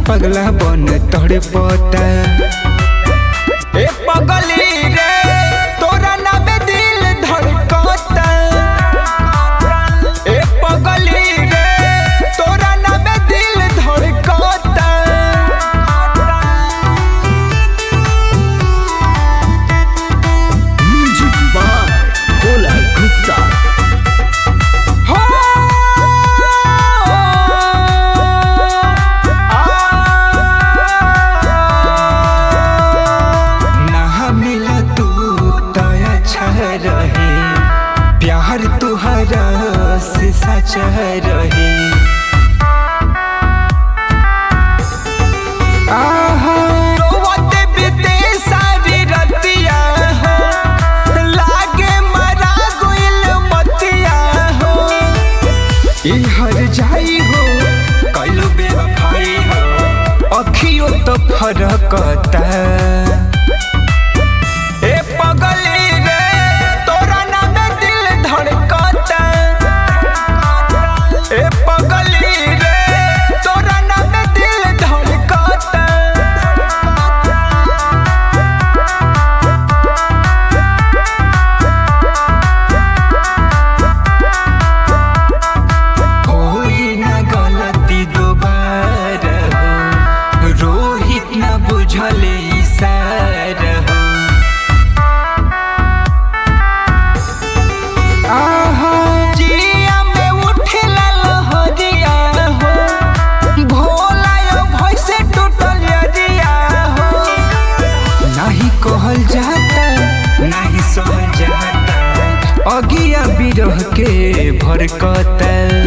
पगला बन तोड़े पता ए पगली रे तोरा नामे दिल धड़कता ए पगली रे तोरा नामे दिल धड़कता म्यूजिक बाय भोला गुप्ता। रहे प्यार तुहरा से सच रहे रोवते बीते सारी रतिया हो लागे मरा गइल मतिया हो ई हर जाई हो कइलो बेवफाई हो अखियों तो फरकता ए पगली रे तोरा नामे दिल धड़कता ए पगली रे तोरा नामे दिल धड़कता होई ना गलती दोबारा हो रोहित ना बुझले इशारा हो जिया में उठेला लहरिया हो भोला यो भइसे टूटल यरिया हो नहीं कहल जाता नहीं सहल जाता अगिया बिरह के भरकता।